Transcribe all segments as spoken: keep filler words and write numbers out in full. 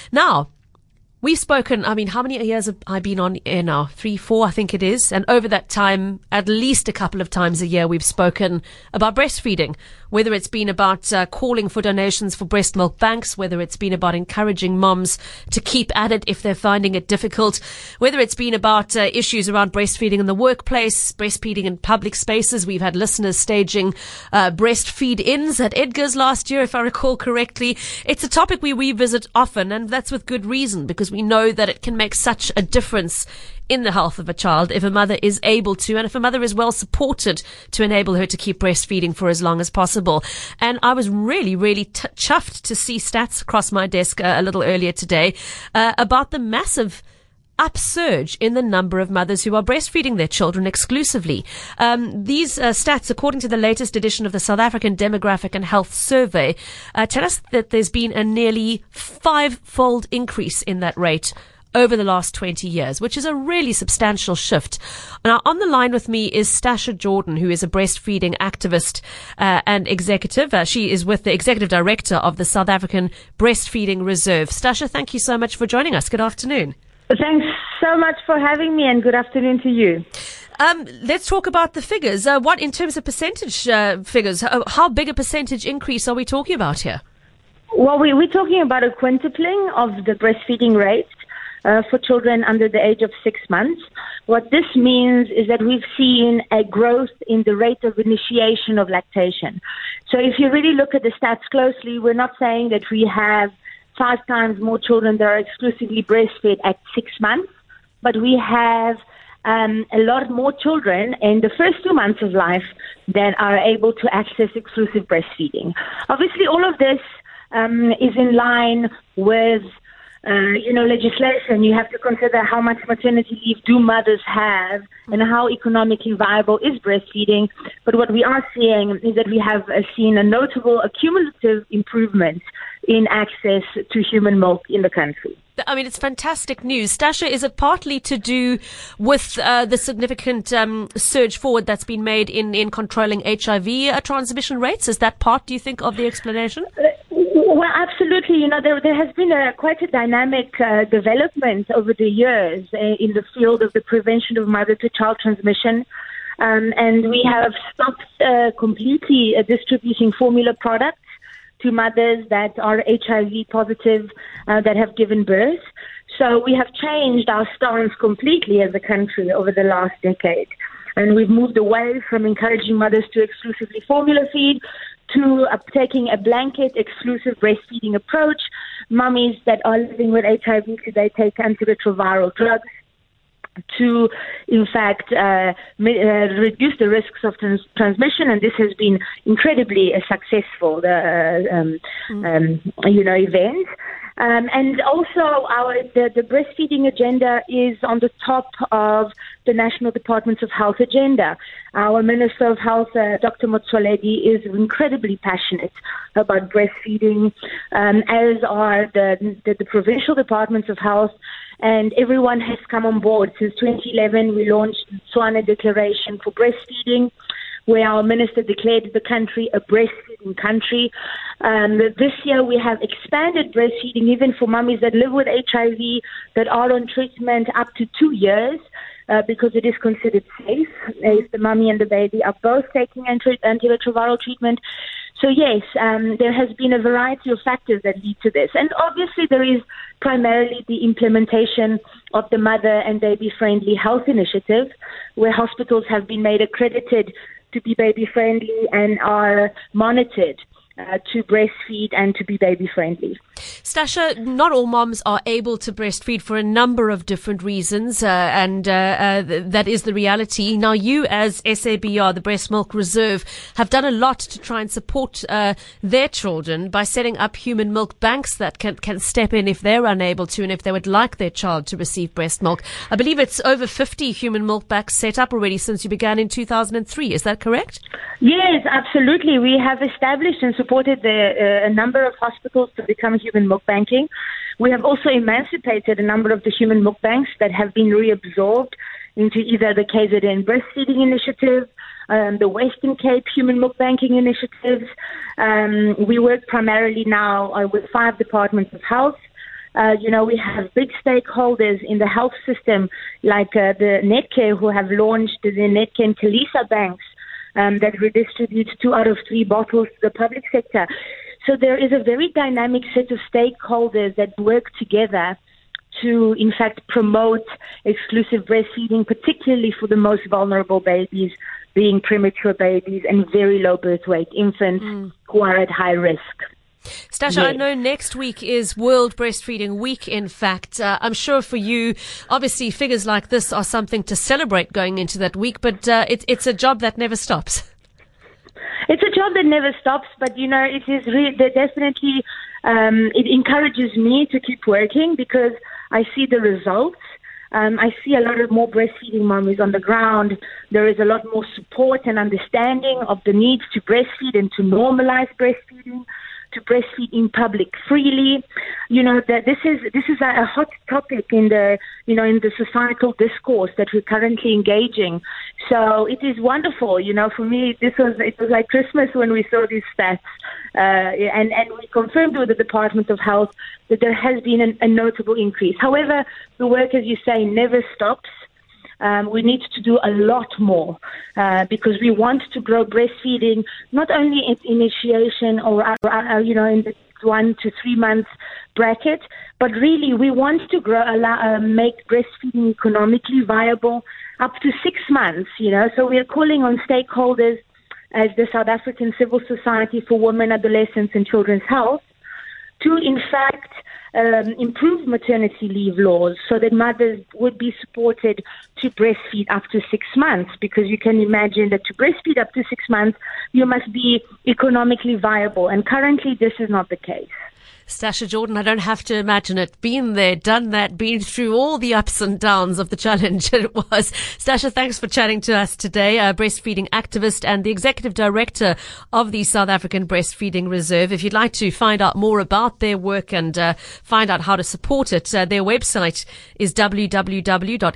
Now, we've spoken, I mean, how many years have I been on air now? Three, four, I think it is. And over that time, at least a couple of times a year, we've spoken about breastfeeding, whether it's been about uh, calling for donations for breast milk banks, whether it's been about encouraging moms to keep at it if they're finding it difficult, whether it's been about uh, issues around breastfeeding in the workplace, breastfeeding in public spaces. We've had listeners staging uh, breastfeed-ins at Edgar's last year, if I recall correctly. It's a topic we revisit often, and that's with good reason, because we know that it can make such a difference in the health of a child if a mother is able to, and if a mother is well supported to enable her to keep breastfeeding for as long as possible. And I was really, really t- chuffed to see stats across my desk uh, a little earlier today uh, about the massive upsurge in the number of mothers who are breastfeeding their children exclusively. Um, these uh, stats, according to the latest edition of the South African Demographic and Health Survey, uh, tell us that there's been a nearly five-fold increase in that rate over the last twenty years, which is a really substantial shift. Now, on the line with me is Stasha Jordan, who is a breastfeeding activist uh, and executive. Uh, she is with the executive director of the South African Breastfeeding Reserve. Stasha, thank you so much for joining us. Good afternoon. Thanks so much for having me, and good afternoon to you. Um, let's talk about the figures. Uh, what, in terms of percentage uh, figures, how, how big a percentage increase are we talking about here? Well, we, we're talking about a quintupling of the breastfeeding rate uh, for children under the age of six months. What this means is that we've seen a growth in the rate of initiation of lactation. So if you really look at the stats closely, we're not saying that we have five times more children that are exclusively breastfed at six months, but we have um, a lot more children in the first two months of life that are able to access exclusive breastfeeding. Obviously, all of this um, is in line with Uh, you know, legislation. You have to consider how much maternity leave do mothers have and how economically viable is breastfeeding. But what we are seeing is that we have uh, seen a notable accumulative improvement in access to human milk in the country. I mean, it's fantastic news. Stasha, is it partly to do with uh, the significant um, surge forward that's been made in, in controlling H I V uh, transmission rates? Is that part, do you think, of the explanation? Uh, Well, absolutely. You know, there, there has been a, quite a dynamic uh, development over the years uh, in the field of the prevention of mother-to-child transmission. Um, and we have stopped uh, completely uh, distributing formula products to mothers that are H I V positive uh, that have given birth. So we have changed our stance completely as a country over the last decade. And we've moved away from encouraging mothers to exclusively formula feed to uh, taking a blanket exclusive breastfeeding approach. Mummies that are living with H I V today take antiretroviral drugs to, in fact, uh, mi- uh, reduce the risks of trans- transmission, and this has been incredibly uh, successful, uh, um, mm. um, you know, event. Um, and also, our the, the breastfeeding agenda is on the top of the National Department of Health agenda. Our Minister of Health, uh, Doctor Motsoaledi, is incredibly passionate about breastfeeding, um, as are the, the, the provincial departments of health, and everyone has come on board. Since twenty eleven, we launched the Tswana Declaration for Breastfeeding, where our minister declared the country a breastfeeding country. Um, this year we have expanded breastfeeding even for mummies that live with H I V that are on treatment up to two years uh, because it is considered safe if the mummy and the baby are both taking anti- antiretroviral treatment. So yes, um, there has been a variety of factors that lead to this. And obviously there is primarily the implementation of the Mother and Baby Friendly Health Initiative, where hospitals have been made accredited to be baby-friendly and are monitored uh, to breastfeed and to be baby-friendly. Stasha, not all moms are able to breastfeed for a number of different reasons, uh, and uh, uh, th- that is the reality. Now, you as S A B R, the Breast Milk Reserve, have done a lot to try and support uh, their children by setting up human milk banks that can, can step in if they're unable to and if they would like their child to receive breast milk. I believe it's over fifty human milk banks set up already since you began in two thousand three. Is that correct? Yes, absolutely. We have established and supported the, uh, a number of hospitals to become human milk banking. We have also emancipated a number of the human milk banks that have been reabsorbed into either the K Z N Breastfeeding Initiative, um, the Western Cape Human Milk Banking Initiatives. Um, we work primarily now uh, with five departments of health Uh, you know, we have big stakeholders in the health system, like uh, the Netcare, who have launched the Netcare and Kalisa banks um, that redistribute two out of three bottles to the public sector. So there is a very dynamic set of stakeholders that work together to, in fact, promote exclusive breastfeeding, particularly for the most vulnerable babies, being premature babies and very low birth weight infants mm. who are at high risk. Stasha, yes. I know next week is World Breastfeeding Week, in fact. Uh, I'm sure for you, obviously, figures like this are something to celebrate going into that week, but uh, it, it's a job that never stops. It's a job that never stops, but, you know, it is really, definitely, um, it encourages me to keep working because I see the results. Um, I see a lot of more breastfeeding mommies on the ground. There is a lot more support and understanding of the need to breastfeed and to normalize breastfeeding, to breastfeed in public freely. You know, that this is this is a, a hot topic in the you know in the societal discourse that we're currently engaging. So it is wonderful. You know, for me, this was it was like Christmas when we saw these stats, uh, and and we confirmed with the Department of Health that there has been an, a notable increase. However, the work, as you say, never stops. Um, we need to do a lot more uh, because we want to grow breastfeeding not only in initiation or, uh, uh, you know, in the one to three months bracket, but really we want to grow, allow, uh, make breastfeeding economically viable up to six months, you know. So we are calling on stakeholders as the South African Civil Society for Women, Adolescents and Children's Health to, in fact, Um, improve maternity leave laws so that mothers would be supported to breastfeed up to six months because you can imagine that to breastfeed up to six months, you must be economically viable. And currently, this is not the case. Stasha Jordan, I don't have to imagine it. Been there, done that, been through all the ups and downs of the challenge it was. Stasha, thanks for chatting to us today. A breastfeeding activist and the executive director of the South African Breastfeeding Reserve. If you'd like to find out more about their work and uh, find out how to support it, uh, their website is w w w dot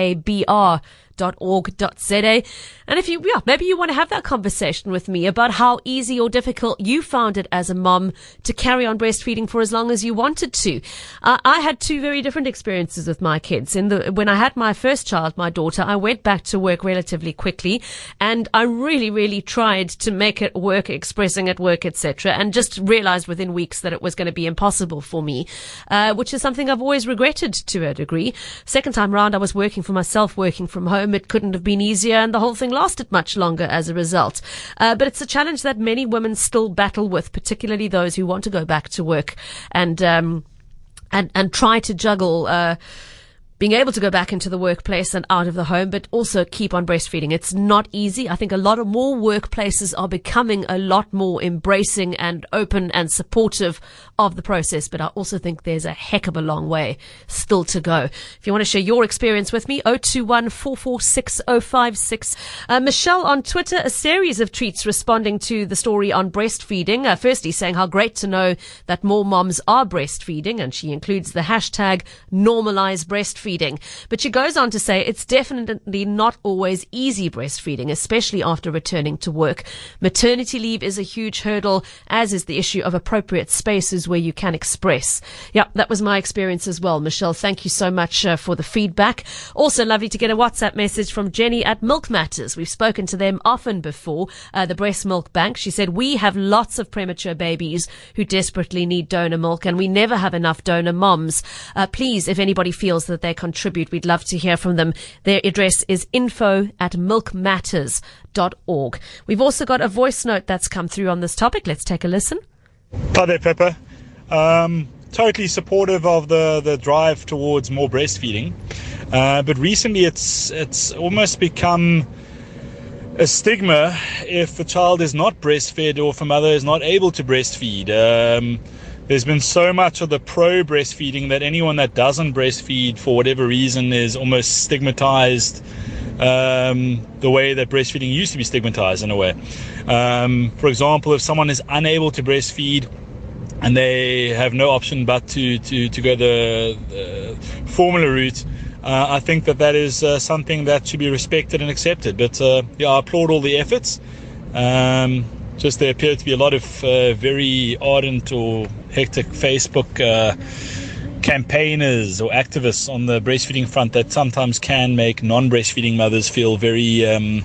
sabr dot org dot z a. And if you, yeah, maybe you want to have that conversation with me about how easy or difficult you found it as a mom to carry on breastfeeding for as long as you wanted to. Uh, I had two very different experiences with my kids. In the, when I had my first child, my daughter, I went back to work relatively quickly and I really, really tried to make it work, expressing at work, et cetera, and just realized within weeks that it was going to be impossible for me, uh, which is something I've always regretted to a degree. Second time round, I was working for myself, working from home. It couldn't have been easier, and the whole thing lasted much longer as a result. Uh, but it's a challenge that many women still battle with, particularly those who want to go back to work and um, and and try to juggle uh, being able to go back into the workplace and out of the home, but also keep on breastfeeding. It's not easy. I think a lot of more workplaces are becoming a lot more embracing and open and supportive of the process, but I also think there's a heck of a long way still to go. If you want to share your experience with me, zero two one, four four six, zero five six. Uh, Michelle on Twitter, a series of tweets responding to the story on breastfeeding. Uh, firstly, saying how great to know that more moms are breastfeeding, and she includes the hashtag normalize breastfeeding. But she goes on to say it's definitely not always easy breastfeeding, especially after returning to work. Maternity leave is a huge hurdle, as is the issue of appropriate spaces where you can express. Yeah, that was my experience as well. Michelle, thank you so much uh, for the feedback. Also lovely to get a WhatsApp message from Jenny at Milk Matters. We've spoken to them often before, uh, the Breast Milk Bank. She said, we have lots of premature babies who desperately need donor milk, and we never have enough donor moms. Uh, please, if anybody feels that they contribute, we'd love to hear from them. Their address is info at milk matters dot org. We've also got a voice note that's come through on this topic. Let's take a listen. Hi there, Pepper. Um, totally supportive of the, the drive towards more breastfeeding. Uh, but recently it's it's almost become a stigma if a child is not breastfed or if a mother is not able to breastfeed. Um, There's been so much of the pro-breastfeeding that anyone that doesn't breastfeed for whatever reason is almost stigmatized um, the way that breastfeeding used to be stigmatized in a way. Um, for example, if someone is unable to breastfeed and they have no option but to, to, to go the, the formula route, uh, I think that that is uh, something that should be respected and accepted. But uh, yeah, I applaud all the efforts. Um, Just there appear to be a lot of uh, very ardent or hectic Facebook uh, campaigners or activists on the breastfeeding front that sometimes can make non-breastfeeding mothers feel very um,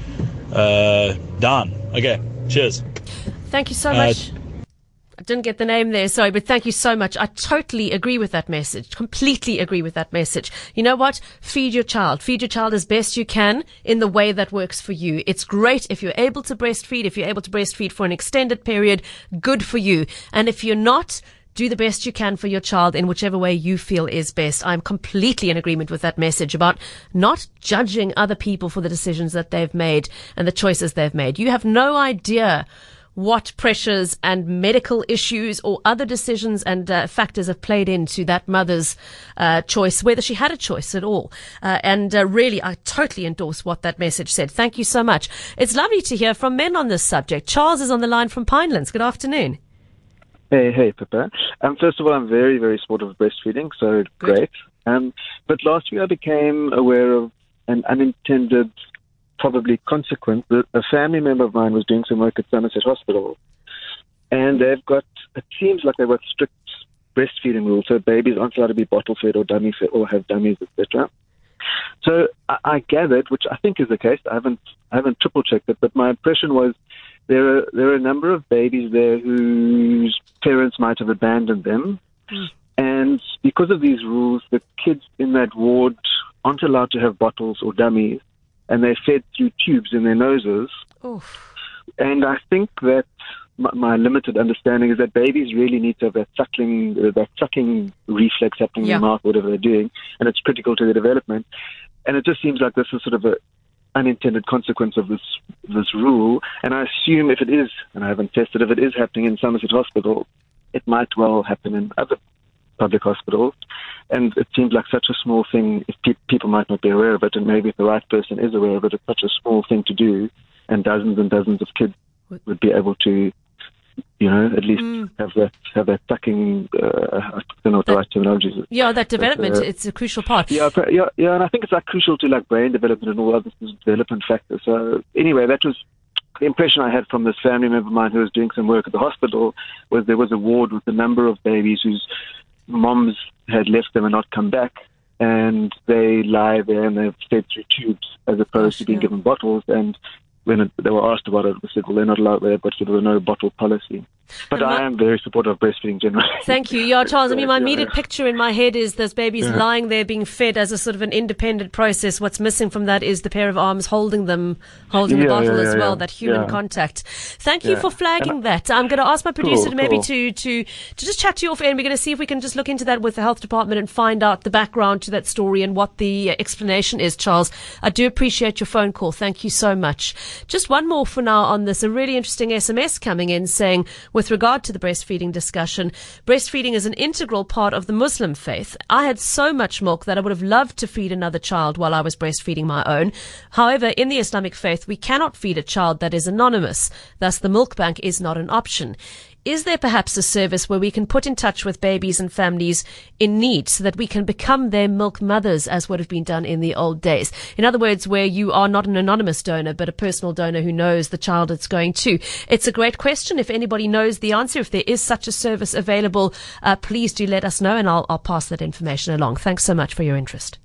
uh, down. Okay, cheers. Thank you so much. Uh, I didn't get the name there, sorry, but thank you so much. I totally agree with that message. Completely agree with that message. You know what? Feed your child. Feed your child as best you can in the way that works for you. It's great if you're able to breastfeed. If you're able to breastfeed for an extended period, good for you. And if you're not, do the best you can for your child in whichever way you feel is best. I'm completely in agreement with that message about not judging other people for the decisions that they've made and the choices they've made. You have no idea what pressures and medical issues or other decisions and uh, factors have played into that mother's uh, choice, whether she had a choice at all. Uh, and uh, really, I totally endorse what that message said. Thank you so much. It's lovely to hear from men on this subject. Charles is on the line from Pinelands. Good afternoon. Hey, hey, Pippa. Um, first of all, I'm very, very supportive of breastfeeding, so Good. Great. Um, but last year I became aware of an unintended probably consequence. A family member of mine was doing some work at Somerset Hospital, and they've got, it seems like they've got strict breastfeeding rules, so babies aren't allowed to be bottle fed or dummy fed or have dummies, et cetera. So I, I gathered, which I think is the case, I haven't, I haven't triple checked it, but my impression was there are there are a number of babies there whose parents might have abandoned them, mm. and because of these rules, the kids in that ward aren't allowed to have bottles or dummies, and they're fed through tubes in their noses. Oof. And I think that my, my limited understanding is that babies really need to have that suckling, uh, that sucking reflex happening yeah. in their mouth, whatever they're doing, and it's critical to their development. And it just seems like this is sort of a unintended consequence of this this rule. And I assume if it is, and I haven't tested, if it is happening in Somerset Hospital, it might well happen in other public hospitals. And it seems like such a small thing, if pe- people might not be aware of it, and maybe if the right person is aware of it, it's such a small thing to do, and dozens and dozens of kids would be able to, you know, at least mm. have that have that sucking, uh, I don't know what the right terminology is. Yeah, that development, but, uh, it's a crucial part. Yeah, yeah, yeah, and I think it's like crucial to like brain development and all other development factors. So anyway, that was the impression I had from this family member of mine who was doing some work at the hospital, was there was a ward with a number of babies whose moms had left them and not come back, and they lie there and they're fed through tubes as opposed Gosh, to being yeah. given bottles. And when it, they were asked about it, they said, well, they're not allowed there, but there was no bottle policy. But I am very supportive of breastfeeding generally. Thank you. Yeah, Charles, I mean, my yeah. immediate picture in my head is those babies yeah. lying there being fed as a sort of an independent process. What's missing from that is the pair of arms holding them, holding yeah, the bottle yeah, as yeah, well, yeah. that human yeah. contact. Thank you yeah. for flagging that. I'm going to ask my producer cool, to maybe cool. to, to, to just chat to you off air, and we're going to see if we can just look into that with the health department and find out the background to that story and what the explanation is, Charles. I do appreciate your phone call. Thank you so much. Just one more for now on this. A really interesting S M S coming in saying, with regard to the breastfeeding discussion, breastfeeding is an integral part of the Muslim faith. I had so much milk that I would have loved to feed another child while I was breastfeeding my own. However, in the Islamic faith, we cannot feed a child that is anonymous. Thus, the milk bank is not an option. Is there perhaps a service where we can put in touch with babies and families in need so that we can become their milk mothers, as would have been done in the old days? In other words, where you are not an anonymous donor, but a personal donor who knows the child it's going to. It's a great question. If anybody knows the answer, if there is such a service available, uh, please do let us know, and I'll, I'll pass that information along. Thanks so much for your interest.